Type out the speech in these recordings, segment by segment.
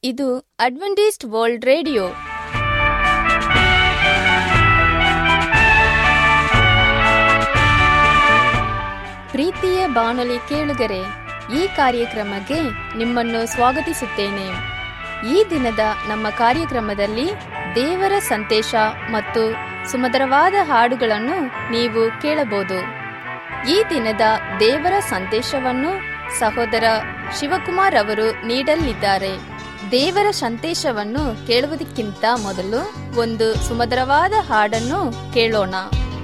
ಇದು Adventist world radio. ಪ್ರೀತಿಯ ಬಾನುಲಿ ಕೇಳುಗರೆ, ಈ ಕಾರ್ಯಕ್ರಮಕ್ಕೆ ನಿಮ್ಮನ್ನು ಸ್ವಾಗತಿಸುತ್ತೇನೆ. ಈ ದಿನದ ನಮ್ಮ ಕಾರ್ಯಕ್ರಮದಲ್ಲಿ ದೇವರ ಸಂದೇಶ ಮತ್ತು ಸುಮಧುರವಾದ ಹಾಡುಗಳನ್ನು ನೀವು ಕೇಳಬಹುದು. ಈ ದಿನದ ದೇವರ ಸಂದೇಶವನ್ನು ಸಹೋದರ ಶಿವಕುಮಾರ್ ಅವರು ನೀಡಲಿದ್ದಾರೆ. ದೇವರ ಸಂದೇಶವನ್ನು ಕೇಳುವುದಕ್ಕಿಂತ ಮೊದಲು ಒಂದು ಸುಮಧುರವಾದ ಹಾಡನ್ನು ಕೇಳೋಣ.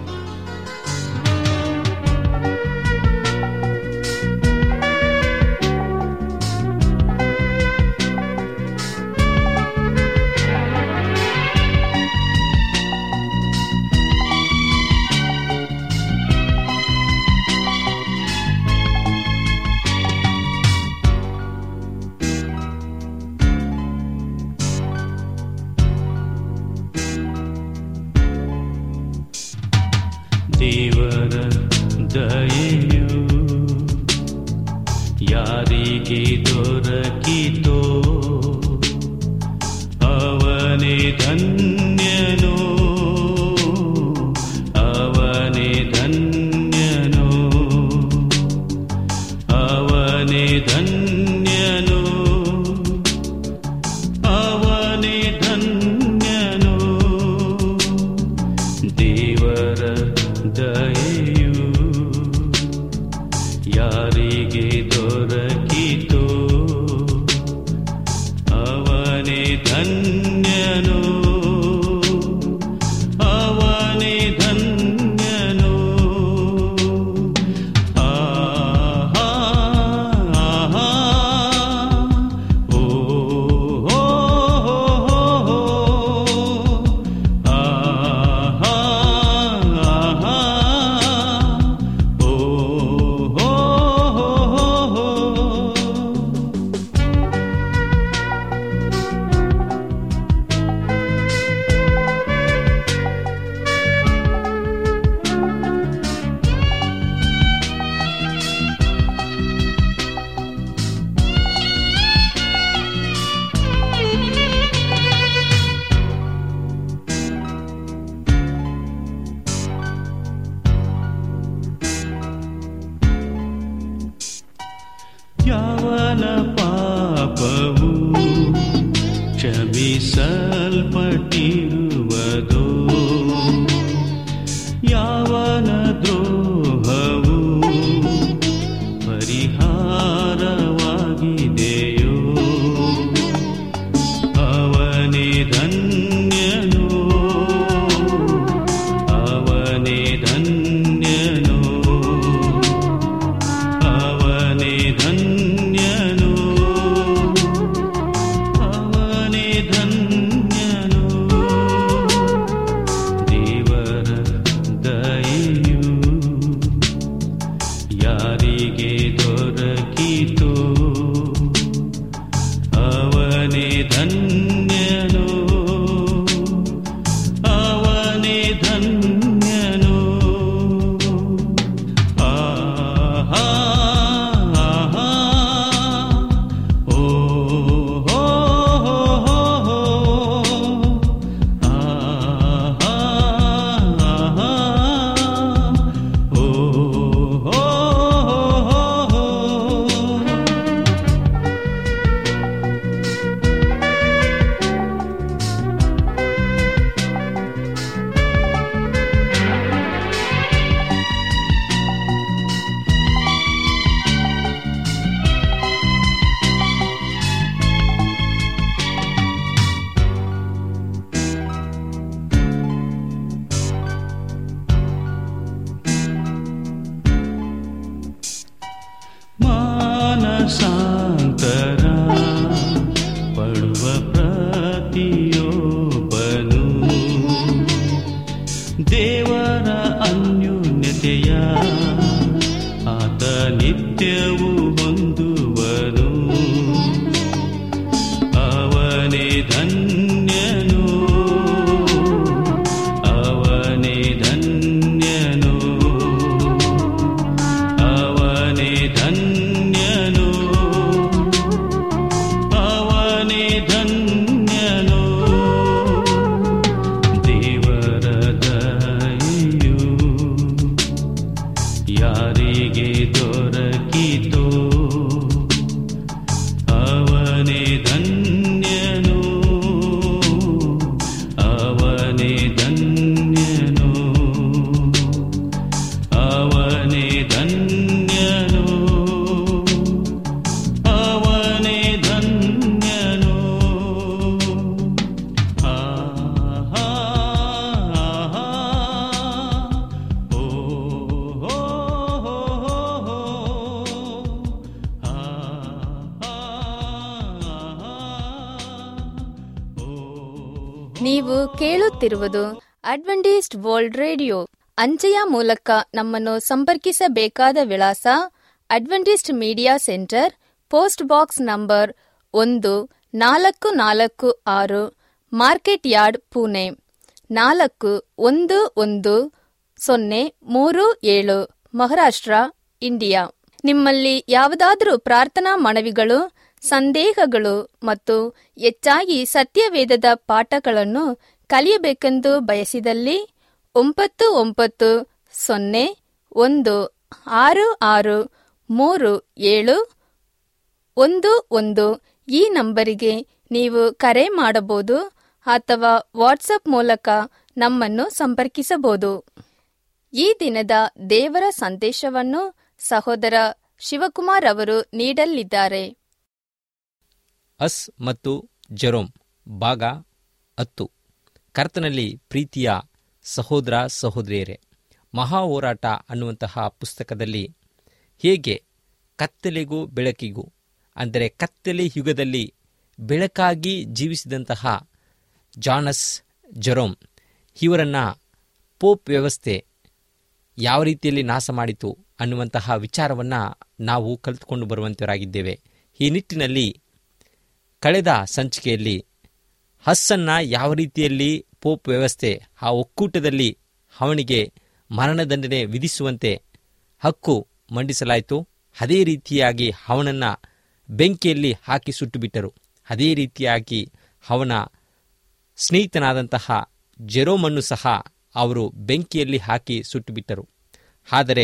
ದೇವರ ದಯೆಯು ಯಾರಿಗೆ ದೊರಕಿತೋ ಅವನೇ ಧನ್ಯನೋ, ಅವನೇ ಧನ್ಯನೋ, ಅವನೇ ಧನ್ಯನೋ, ಅವನೇ ಧನ್ಯನೋ. ದೇವರ ದಯೆಯು ಯಾರಿಗೆ ದೊರಕಿತೋ ಅವನೇ ಧನ್ಯನೋ, ಅವನೇ ಧನ್ಯನೋ. ಆಹಾ ಆಹಾ ಓ ಹೋ ಹೋ ಆಹಾ ಆಹಾ ಓ ಹೋ ಹೋ. ಯಾವನ ಪಾಪವು ಕ್ಷಮಿಸಲ್ಪಟ್ಟಿರುವುದೋ, ಯಾವನ ದ್ರೋಹವು ಪರಿಹಾರವಾಗಿದೆಯೋ ಅವನೇ ಧನ್ಯನೋ, ಅವನೇ ಧನ್ಯನೋ, ಅವನೇ ಧನ್ಯನೋ, ಅವನೇ ಧನ್ಯನೋ. ದೇವರ ದಯೆಯು ಯಾರಿಗೆ ದೊರಕಿತೋ ಅವನೇ ಧನ್ಯನೋ, ಅವನೇ ಧನ್ಯನೋ. ಆಹಾ ಆಹಾ ಓ ಹೋ ಹೋ ಆಹಾ ಆಹಾ ಓ ಹೋ ಹೋ. ಮಾನಸಾಂತರ ಪಡುವ ಪ್ರತಿಯೊಬ್ಬನು ದೇವರ ಅನ್ಯೋನ್ಯತೆಯ ಆತ ನಿತ್ಯವೂ ಹೊಂದುವನು. ಅವನೇ ಧನ್ಯನೋ, ಅವನೇ ಧನ್ಯನೋ, ಅವನೇ ಧನ್ಯನೋ, ಅವನೇ ಧನ್ಯನೋ. ನೀವು ಕೇಳುತ್ತಿರುವುದು ಅಡ್ವೆಂಟಿಸ್ಟ್ ವರ್ಲ್ಡ್ ರೇಡಿಯೋ. ಅಂಚೆಯ ಮೂಲಕ ನಮ್ಮನ್ನು ಸಂಪರ್ಕಿಸಬೇಕಾದ ವಿಳಾಸ: Adventist media centre, post box number 1446, market yard, Pune 411037, Maharashtra, India. ನಿಮ್ಮಲ್ಲಿ ಯಾವುದಾದರೂ ಪ್ರಾರ್ಥನಾ ಮನವಿಗಳು, ಸಂದೇಹಗಳು ಮತ್ತು ಹೆಚ್ಚಾಗಿ ಸತ್ಯವೇದದ ಪಾಠಗಳನ್ನು ಕಲಿಯಬೇಕೆಂದು ಬಯಸಿದಲ್ಲಿ 9916637711 ಈ ನಂಬರಿಗೆ ನೀವು ಕರೆ ಮಾಡಬಹುದು ಅಥವಾ ವಾಟ್ಸಪ್ ಮೂಲಕ ನಮ್ಮನ್ನು ಸಂಪರ್ಕಿಸಬಹುದು. ಈ ದಿನದ ದೇವರ ಸಂದೇಶವನ್ನು ಸಹೋದರ ಶಿವಕುಮಾರ್ ಅವರು ನೀಡಲಿದ್ದಾರೆ. ಅಸ್ ಮತ್ತು ಜೆರೋಮ್ ಭಾಗ 10. ಕರ್ತನಲ್ಲಿ ಪ್ರೀತಿಯ ಸಹೋದರ ಸಹೋದರಿಯರೇ, ಮಹಾ ಹೋರಾಟ ಅನ್ನುವಂತಹ ಪುಸ್ತಕದಲ್ಲಿ ಹೇಗೆ ಕತ್ತಲೆಗೂ ಬೆಳಕಿಗೂ, ಅಂದರೆ ಕತ್ತಲೆ ಯುಗದಲ್ಲಿ ಬೆಳಕಾಗಿ ಜೀವಿಸಿದಂತಹ ಜಾನಸ್ ಜೆರೋಮ್ ಇವರನ್ನು ಪೋಪ್ ವ್ಯವಸ್ಥೆ ಯಾವ ರೀತಿಯಲ್ಲಿ ನಾಶ ಮಾಡಿತು ಅನ್ನುವಂತಹ ವಿಚಾರವನ್ನು ನಾವು ಕಲಿತುಕೊಂಡು ಬರುವಂತವರಾಗಿದ್ದೇವೆ. ಈ ನಿಟ್ಟಿನಲ್ಲಿ ಕಳೆದ ಸಂಚಿಕೆಯಲ್ಲಿ ಹಸ್ಸನ್ನು ಯಾವ ರೀತಿಯಲ್ಲಿ ಪೋಪ್ ವ್ಯವಸ್ಥೆ ಆ ಒಕ್ಕೂಟದಲ್ಲಿ ಅವನಿಗೆ ಮರಣದಂಡನೆ ವಿಧಿಸುವಂತೆ ಹಕ್ಕು ಮಂಡಿಸಲಾಯಿತು. ಅದೇ ರೀತಿಯಾಗಿ ಅವನನ್ನು ಬೆಂಕಿಯಲ್ಲಿ ಹಾಕಿ ಸುಟ್ಟುಬಿಟ್ಟರು. ಅದೇ ರೀತಿಯಾಗಿ ಅವನ ಸ್ನೇಹಿತನಾದಂತಹ ಜೆರೋಮನ್ನು ಸಹ ಅವರು ಬೆಂಕಿಯಲ್ಲಿ ಹಾಕಿ ಸುಟ್ಟುಬಿಟ್ಟರು. ಆದರೆ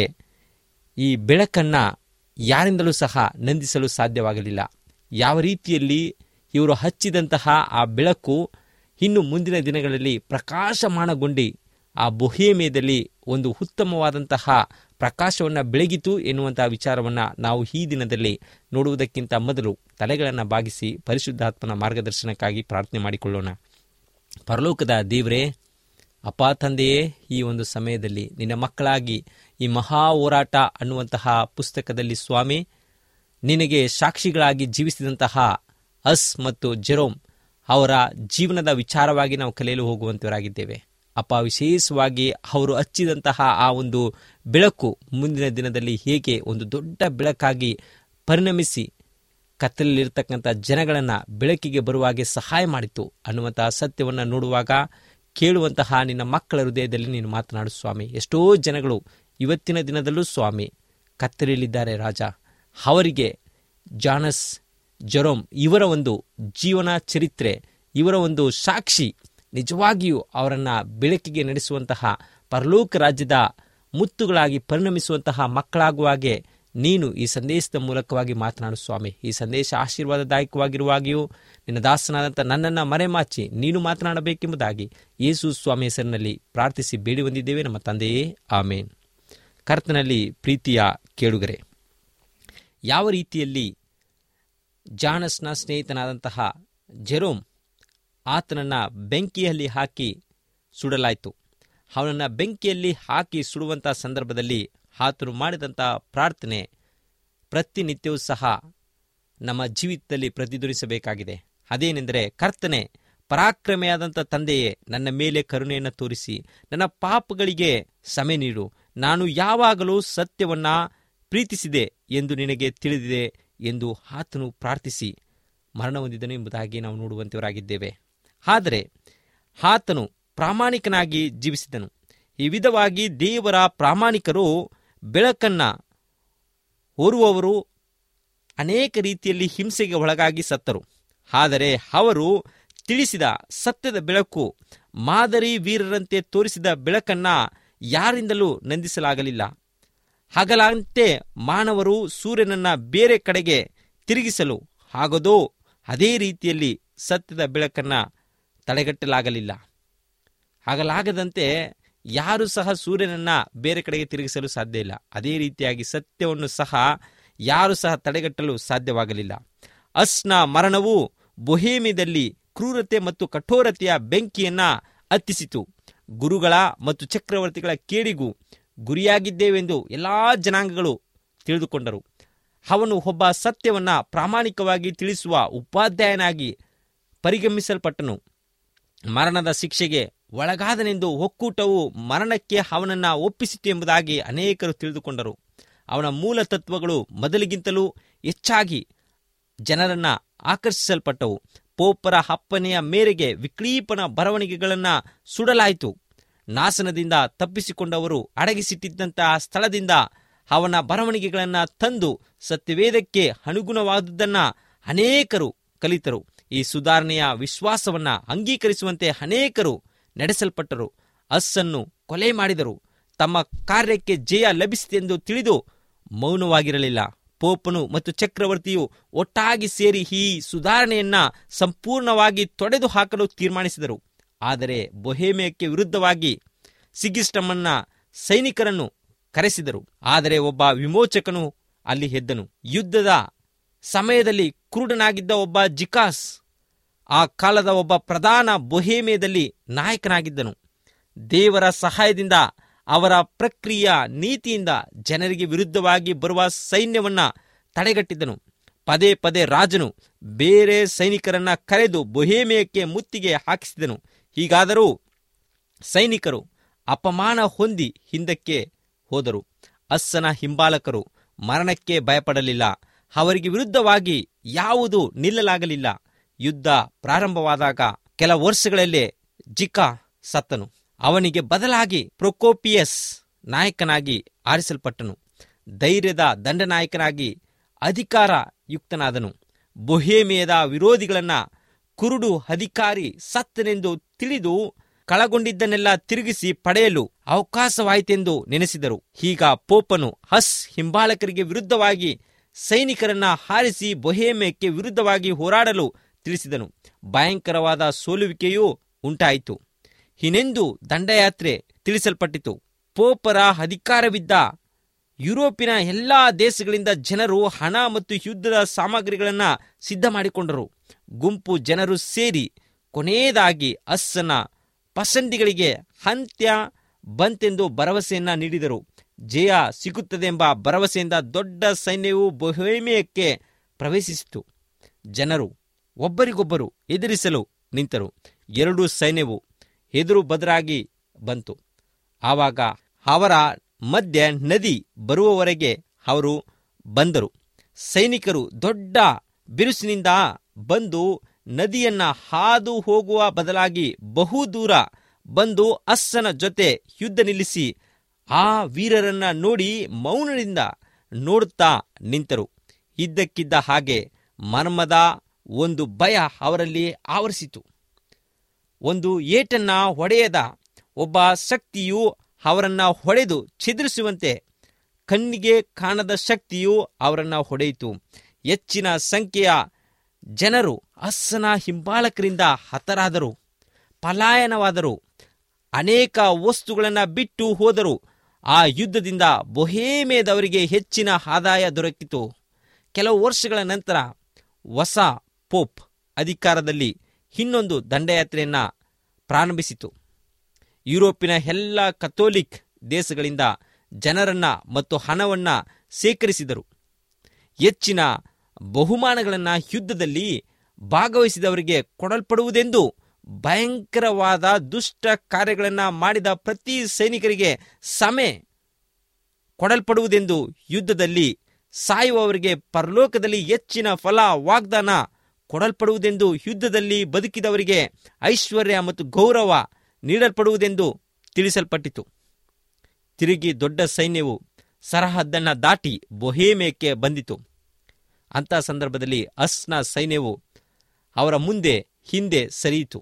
ಈ ಬೆಳಕನ್ನು ಯಾರಿಂದಲೂ ಸಹ ನಂದಿಸಲು ಸಾಧ್ಯವಾಗಲಿಲ್ಲ. ಯಾವ ರೀತಿಯಲ್ಲಿ ಇವರು ಹಚ್ಚಿದಂತಹ ಆ ಬೆಳಕು ಇನ್ನು ಮುಂದಿನ ದಿನಗಳಲ್ಲಿ ಪ್ರಕಾಶಮಾನಗೊಂಡು ಆ ಬೊಹೇಮಿಯಾದಲ್ಲಿ ಒಂದು ಉತ್ತಮವಾದಂತಹ ಪ್ರಕಾಶವನ್ನು ಬೆಳಗಿತು ಎನ್ನುವಂತಹ ವಿಚಾರವನ್ನು ನಾವು ಈ ದಿನದಲ್ಲಿ ನೋಡುವುದಕ್ಕಿಂತ ಮೊದಲು ತಲೆಗಳನ್ನು ಬಾಗಿಸಿ ಪರಿಶುದ್ಧಾತ್ಮನ ಮಾರ್ಗದರ್ಶನಕ್ಕಾಗಿ ಪ್ರಾರ್ಥನೆ ಮಾಡಿಕೊಳ್ಳೋಣ. ಪರಲೋಕದ ದೇವರೇ, ಅಪ್ಪ ತಂದೆಯೇ, ಈ ಒಂದು ಸಮಯದಲ್ಲಿ ನಿನ್ನ ಮಕ್ಕಳಾಗಿ ಈ ಮಹಾ ಹೋರಾಟ ಅನ್ನುವಂತಹ ಪುಸ್ತಕದಲ್ಲಿ ಸ್ವಾಮಿ ನಿನಗೆ ಸಾಕ್ಷಿಗಳಾಗಿ ಜೀವಿಸಿದಂತಹ ಅಸ್ ಮತ್ತು ಜೆರೋಮ್ ಅವರ ಜೀವನದ ವಿಚಾರವಾಗಿ ನಾವು ಕಲಿಯಲು ಹೋಗುವಂತವರಾಗಿದ್ದೇವೆ. ಅಪ್ಪ, ವಿಶೇಷವಾಗಿ ಅವರು ಹಚ್ಚಿದಂತಹ ಆ ಒಂದು ಬೆಳಕು ಮುಂದಿನ ದಿನದಲ್ಲಿ ಹೇಗೆ ಒಂದು ದೊಡ್ಡ ಬೆಳಕಾಗಿ ಪರಿಣಮಿಸಿ ಕತ್ತಲಲ್ಲಿರ್ತಕ್ಕಂಥ ಜನಗಳನ್ನು ಬೆಳಕಿಗೆ ಬರುವಾಗೆ ಸಹಾಯ ಮಾಡಿತು ಅನ್ನುವಂತಹ ಸತ್ಯವನ್ನು ನೋಡುವಾಗ ಕೇಳುವಂತಹ ನಿನ್ನ ಮಕ್ಕಳ ಹೃದಯದಲ್ಲಿ ನೀನು ಮಾತನಾಡು ಸ್ವಾಮಿ. ಎಷ್ಟೋ ಜನಗಳು ಇವತ್ತಿನ ದಿನದಲ್ಲೂ ಸ್ವಾಮಿ ಕತ್ತಲೆಯಲ್ಲಿದ್ದಾರೆ ರಾಜ. ಅವರಿಗೆ ಜಾನಸ್ ಜೆರೋಮ್ ಇವರ ಒಂದು ಜೀವನ ಚರಿತ್ರೆ, ಇವರ ಒಂದು ಸಾಕ್ಷಿ ನಿಜವಾಗಿಯೂ ಅವರನ್ನು ಬೆಳಕಿಗೆ ನಡೆಸುವಂತಹ ಪರಲೋಕ ರಾಜ್ಯದ ಮುತ್ತುಗಳಾಗಿ ಪರಿಣಮಿಸುವಂತಹ ಮಕ್ಕಳಾಗುವಾಗೆ ನೀನು ಈ ಸಂದೇಶದ ಮೂಲಕವಾಗಿ ಮಾತನಾಡು ಸ್ವಾಮಿ. ಈ ಸಂದೇಶ ಆಶೀರ್ವಾದದಾಯಕವಾಗಿರುವಾಗಿಯೂ ನಿನ್ನ ದಾಸನಾದಂಥ ನನ್ನನ್ನು ಮರೆಮಾಚಿ ನೀನು ಮಾತನಾಡಬೇಕೆಂಬುದಾಗಿ ಯೇಸು ಸ್ವಾಮಿ ಹೆಸರಿನಲ್ಲಿ ಪ್ರಾರ್ಥಿಸಿ ಬೇಡಿ ಹೊಂದಿದ್ದೇವೆ ನಮ್ಮ ತಂದೆಯೇ, ಆಮೇನ್. ಕರ್ತನಲ್ಲಿ ಪ್ರೀತಿಯ ಕೇಳುಗರೆ, ಯಾವ ರೀತಿಯಲ್ಲಿ ಜಾನಸ್ನ ಸ್ನೇಹಿತನಾದಂತಹ ಜೆರೋಮ್ ಆತನನ್ನು ಬೆಂಕಿಯಲ್ಲಿ ಹಾಕಿ ಸುಡಲಾಯಿತು. ಅವನನ್ನು ಬೆಂಕಿಯಲ್ಲಿ ಹಾಕಿ ಸುಡುವಂಥ ಸಂದರ್ಭದಲ್ಲಿ ಆತನು ಮಾಡಿದಂಥ ಪ್ರಾರ್ಥನೆ ಪ್ರತಿನಿತ್ಯವೂ ಸಹ ನಮ್ಮ ಜೀವಿತದಲ್ಲಿ ಪ್ರತಿಧ್ವನಿಸಬೇಕಾಗಿದೆ. ಅದೇನೆಂದರೆ, ಕರ್ತನೆ, ಪರಾಕ್ರಮೆಯಾದಂಥ ತಂದೆಯೇ, ನನ್ನ ಮೇಲೆ ಕರುಣೆಯನ್ನು ತೋರಿಸಿ ನನ್ನ ಪಾಪಗಳಿಗೆ ಕ್ಷಮೆ ನೀಡು. ನಾನು ಯಾವಾಗಲೂ ಸತ್ಯವನ್ನು ಪ್ರೀತಿಸಿದೆ ಎಂದು ನಿನಗೆ ತಿಳಿದಿದೆ ಎಂದು ಆತನು ಪ್ರಾರ್ಥಿಸಿ ಮರಣ ಹೊಂದಿದನು ಎಂಬುದಾಗಿ ನಾವು ನೋಡುವಂತವರಾಗಿದ್ದೇವೆ. ಆದರೆ ಆತನು ಪ್ರಾಮಾಣಿಕನಾಗಿ ಜೀವಿಸಿದನು. ಈ ವಿಧವಾಗಿ ದೇವರ ಪ್ರಾಮಾಣಿಕರು ಬೆಳಕನ್ನು ಹೊರುವವರು ಅನೇಕ ರೀತಿಯಲ್ಲಿ ಹಿಂಸೆಗೆ ಒಳಗಾಗಿ ಸತ್ತರು. ಆದರೆ ಅವರು ತಿಳಿಸಿದ ಸತ್ಯದ ಬೆಳಕು, ಮಾದರಿ ವೀರರಂತೆ ತೋರಿಸಿದ ಬೆಳಕನ್ನು ಯಾರಿಂದಲೂ ನಂದಿಸಲಾಗಲಿಲ್ಲ. ಹಗಲಂತೆ ಮಾನವರು ಸೂರ್ಯನನ್ನು ಬೇರೆ ಕಡೆಗೆ ತಿರುಗಿಸಲು ಆಗದೋ ಅದೇ ರೀತಿಯಲ್ಲಿ ಸತ್ಯದ ಬೆಳಕನ್ನು ತಡೆಗಟ್ಟಲಾಗಲಿಲ್ಲ. ಹಾಗಲಾಗದಂತೆ ಯಾರೂ ಸಹ ಸೂರ್ಯನನ್ನು ಬೇರೆ ಕಡೆಗೆ ತಿರುಗಿಸಲು ಸಾಧ್ಯ ಇಲ್ಲ. ಅದೇ ರೀತಿಯಾಗಿ ಸತ್ಯವನ್ನು ಸಹ ಯಾರೂ ಸಹ ತಡೆಗಟ್ಟಲು ಸಾಧ್ಯವಾಗಲಿಲ್ಲ. ಅಸ್ನ ಮರಣವು ಬೊಹೇಮಿಯಾದಲ್ಲಿ ಕ್ರೂರತೆ ಮತ್ತು ಕಠೋರತೆಯ ಬೆಂಕಿಯನ್ನು ಹತ್ತಿಸಿತು. ಗುರುಗಳ ಮತ್ತು ಚಕ್ರವರ್ತಿಗಳ ಕೇಡಿಗೂ ಗುರಿಯಾಗಿದ್ದೇವೆಂದು ಎಲ್ಲ ಜನಾಂಗಗಳು ತಿಳಿದುಕೊಂಡರು. ಅವನು ಒಬ್ಬ ಸತ್ಯವನ್ನು ಪ್ರಾಮಾಣಿಕವಾಗಿ ತಿಳಿಸುವ ಉಪಾಧ್ಯಾಯನಾಗಿ ಪರಿಗಣಿಸಲ್ಪಟ್ಟನು. ಮರಣದ ಶಿಕ್ಷೆಗೆ ಒಳಗಾದನೆಂದು ಒಕ್ಕೂಟವು ಮರಣಕ್ಕೆ ಅವನನ್ನು ಒಪ್ಪಿಸಿತು ಎಂಬುದಾಗಿ ಅನೇಕರು ತಿಳಿದುಕೊಂಡರು. ಅವನ ಮೂಲ ತತ್ವಗಳು ಮೊದಲಿಗಿಂತಲೂ ಹೆಚ್ಚಾಗಿ ಜನರನ್ನು ಆಕರ್ಷಿಸಲ್ಪಟ್ಟವು. ಪೋಪರ ಅಪ್ಪನೆಯ ಮೇರೆಗೆ ವಿಕ್ಲೀಪನ ಬರವಣಿಗೆಗಳನ್ನು ಸುಡಲಾಯಿತು. ನಾಶನದಿಂದ ತಪ್ಪಿಸಿಕೊಂಡವರು ಅಡಗಿಸಿಟ್ಟಿದ್ದಂತಹ ಸ್ಥಳದಿಂದ ಅವನ ಬರವಣಿಗೆಗಳನ್ನು ತಂದು ಸತ್ಯವೇದಕ್ಕೆ ಅನುಗುಣವಾದುದನ್ನು ಅನೇಕರು ಕಲಿತರು. ಈ ಸುಧಾರಣೆಯ ವಿಶ್ವಾಸವನ್ನು ಅಂಗೀಕರಿಸುವಂತೆ ಅನೇಕರು ನಡೆಸಲ್ಪಟ್ಟರು. ಅಸ್ಸನ್ನು ಕೊಲೆ ಮಾಡಿದರು. ತಮ್ಮ ಕಾರ್ಯಕ್ಕೆ ಜಯ ಲಭಿಸಿತೆಂದು ತಿಳಿದು ಮೌನವಾಗಿರಲಿಲ್ಲ. ಪೋಪನು ಮತ್ತು ಚಕ್ರವರ್ತಿಯು ಒಟ್ಟಾಗಿ ಸೇರಿ ಈ ಸುಧಾರಣೆಯನ್ನ ಸಂಪೂರ್ಣವಾಗಿ ತೊಡೆದು ಹಾಕಲು ತೀರ್ಮಾನಿಸಿದರು. ಆದರೆ ಬೊಹೇಮಿಯಕ್ಕೆ ವಿರುದ್ಧವಾಗಿ ಸಿಗಿಸ್ಟಮನ್ನ ಸೈನಿಕರನ್ನು ಕರೆಸಿದರು. ಆದರೆ ಒಬ್ಬ ವಿಮೋಚಕನು ಅಲ್ಲಿ ಎದ್ದನು. ಯುದ್ಧದ ಸಮಯದಲ್ಲಿ ಕುರುಡನಾಗಿದ್ದ ಒಬ್ಬ ಜಿಕಾಸ್ ಆ ಕಾಲದ ಒಬ್ಬ ಪ್ರಧಾನ ಬೊಹೇಮಿಯದಲ್ಲಿ ನಾಯಕನಾಗಿದ್ದನು. ದೇವರ ಸಹಾಯದಿಂದ ಅವರ ಪ್ರಕ್ರಿಯೆಯ ನೀತಿಯಿಂದ ಜನರಿಗೆ ವಿರುದ್ಧವಾಗಿ ಬರುವ ಸೈನ್ಯವನ್ನು ತಡೆಗಟ್ಟಿದ್ದನು. ಪದೇ ಪದೇ ರಾಜನು ಬೇರೆ ಸೈನಿಕರನ್ನ ಕರೆದು ಬೊಹೇಮಿಯಕ್ಕೆ ಮುತ್ತಿಗೆ ಹಾಕಿಸಿದನು. ಹೀಗಾದರೂ ಸೈನಿಕರು ಅಪಮಾನ ಹೊಂದಿ ಹಿಂದಕ್ಕೆ ಹೋದರು. ಅಸ್ಸನ ಹಿಂಬಾಲಕರು ಮರಣಕ್ಕೆ ಭಯಪಡಲಿಲ್ಲ. ಅವರಿಗೆ ವಿರುದ್ಧವಾಗಿ ಯಾವುದೂ ನಿಲ್ಲಲಾಗಲಿಲ್ಲ. ಯುದ್ಧ ಪ್ರಾರಂಭವಾದಾಗ ಕೆಲ ವರ್ಷಗಳಲ್ಲೇ ಜಿಕಾ ಸತ್ತನು. ಅವನಿಗೆ ಬದಲಾಗಿ ಪ್ರೊಕೋಪಿಯಸ್ ನಾಯಕನಾಗಿ ಆರಿಸಲ್ಪಟ್ಟನು. ಧೈರ್ಯದ ದಂಡನಾಯಕನಾಗಿ ಅಧಿಕಾರಯುಕ್ತನಾದನು. ಬೊಹೇಮಿಯದ ವಿರೋಧಿಗಳನ್ನ ಕುರುಡು ಅಧಿಕಾರಿ ಸತ್ತನೆಂದು ತಿಳಿದು ಕಳಗೊಂಡಿದ್ದನ್ನೆಲ್ಲ ತಿರುಗಿಸಿ ಪಡೆಯಲು ಅವಕಾಶವಾಯಿತೆಂದು ನೆನೆಸಿದರು. ಈಗ ಪೋಪನು ಹಸ್ ಹಿಂಬಾಲಕರಿಗೆ ವಿರುದ್ಧವಾಗಿ ಸೈನಿಕರನ್ನ ಹಾರಿಸಿ ಬೊಹೇಮಿಯಕ್ಕೆ ವಿರುದ್ಧವಾಗಿ ಹೋರಾಡಲು ತಿಳಿಸಿದನು. ಭಯಂಕರವಾದ ಸೋಲುವಿಕೆಯೂ ಉಂಟಾಯಿತು. ಹೀನೆಂದು ದಂಡಯಾತ್ರೆ ತಿಳಿಸಲ್ಪಟ್ಟಿತು. ಪೋಪರ ಅಧಿಕಾರವಿದ್ದ ಯುರೋಪಿನ ಎಲ್ಲಾ ದೇಶಗಳಿಂದ ಜನರು ಹಣ ಮತ್ತು ಯುದ್ಧದ ಸಾಮಗ್ರಿಗಳನ್ನು ಸಿದ್ಧ ಮಾಡಿಕೊಂಡರು. ಗುಂಪು ಜನರು ಸೇರಿ ಕೊನೆಯದಾಗಿ ಅಸ್ಸನ ಪಸಂದಿಗಳಿಗೆ ಅಂತ್ಯ ಬಂತೆಂದು ಭರವಸೆಯನ್ನ ನೀಡಿದರು. ಜಯ ಸಿಗುತ್ತದೆಂಬ ಭರವಸೆಯಿಂದ ದೊಡ್ಡ ಸೈನ್ಯವು ಬೊಹೇಮಿಯಕ್ಕೆ ಪ್ರವೇಶಿಸಿತು. ಜನರು ಒಬ್ಬರಿಗೊಬ್ಬರು ಎದುರಿಸಲು ನಿಂತರು. ಎರಡೂ ಸೈನ್ಯವು ಎದುರು ಬದರಾಗಿ ಬಂತು. ಆವಾಗ ಅವರ ಮಧ್ಯೆ ನದಿ ಬರುವವರೆಗೆ ಅವರು ಬಂದರು. ಸೈನಿಕರು ದೊಡ್ಡ ಬಿರುಸಿನಿಂದ ಬಂದು ನದಿಯನ್ನ ಹಾದು ಹೋಗುವ ಬದಲಾಗಿ ಬಹುದೂರ ಬಂದು ಅಸ್ಸನ ಜೊತೆ ಯುದ್ಧ ನಿಲ್ಲಿಸಿ ಆ ವೀರರನ್ನ ನೋಡಿ ಮೌನದಿಂದ ನೋಡುತ್ತಾ ನಿಂತರು. ಇದ್ದಕ್ಕಿದ್ದ ಹಾಗೆ ಮರ್ಮದ ಒಂದು ಭಯ ಅವರಲ್ಲಿ ಆವರಿಸಿತು. ಒಂದು ಏಟನ್ನ ಹೊಡೆಯದ ಒಬ್ಬ ಶಕ್ತಿಯು ಅವರನ್ನ ಹೊಡೆದು ಚೆದರಿಸುವಂತೆ ಕಣ್ಣಿಗೆ ಕಾಣದ ಶಕ್ತಿಯು ಅವರನ್ನ ಹೊಡೆಯಿತು. ಹೆಚ್ಚಿನ ಸಂಖ್ಯೆಯ ಜನರು ಅಸ್ಸನ ಹಿಂಬಾಲಕರಿಂದ ಹತರಾದರು, ಪಲಾಯನವಾದರು, ಅನೇಕ ವಸ್ತುಗಳನ್ನು ಬಿಟ್ಟು ಹೋದರು. ಆ ಯುದ್ಧದಿಂದ ಬೊಹೇಮಿಯದವರಿಗೆ ಹೆಚ್ಚಿನ ಆದಾಯ ದೊರಕಿತು. ಕೆಲವು ವರ್ಷಗಳ ನಂತರ ಹೊಸ ಪೋಪ್ ಅಧಿಕಾರದಲ್ಲಿ ಇನ್ನೊಂದು ದಂಡಯಾತ್ರೆಯನ್ನು ಪ್ರಾರಂಭಿಸಿತು. ಯುರೋಪಿನ ಎಲ್ಲ ಕಥೋಲಿಕ್ ದೇಶಗಳಿಂದ ಜನರನ್ನ ಮತ್ತು ಹಣವನ್ನ ಸೇಕರಿಸಿದರು. ಹೆಚ್ಚಿನ ಬಹುಮಾನಗಳನ್ನು ಯುದ್ಧದಲ್ಲಿ ಭಾಗವಹಿಸಿದವರಿಗೆ ಕೊಡಲ್ಪಡುವುದೆಂದು ಭಯಂಕರವಾದ ದುಷ್ಟ ಕಾರ್ಯಗಳನ್ನು ಮಾಡಿದ ಪ್ರತಿ ಸೈನಿಕರಿಗೆ ಸಮೆ ಕೊಡಲ್ಪಡುವುದೆಂದು, ಯುದ್ಧದಲ್ಲಿ ಸಾಯುವವರಿಗೆ ಪರಲೋಕದಲ್ಲಿ ಹೆಚ್ಚಿನ ಫಲ ವಾಗ್ದಾನ ಕೊಡಲ್ಪಡುವುದೆಂದು, ಯುದ್ಧದಲ್ಲಿ ಬದುಕಿದವರಿಗೆ ಐಶ್ವರ್ಯ ಮತ್ತು ಗೌರವ ನೀಡಲ್ಪಡುವುದೆಂದು ತಿಳಿಸಲ್ಪಟ್ಟಿತು. ತಿರುಗಿ ದೊಡ್ಡ ಸೈನ್ಯವು ಸರಹದ್ದನ್ನು ದಾಟಿ ಬೊಹೇಮಿಯಕ್ಕೆ ಬಂದಿತು. ಅಂಥ ಸಂದರ್ಭದಲ್ಲಿ ಅಸ್ನ ಸೈನ್ಯವು ಅವರ ಮುಂದೆ ಹಿಂದೆ ಸರಿಯಿತು.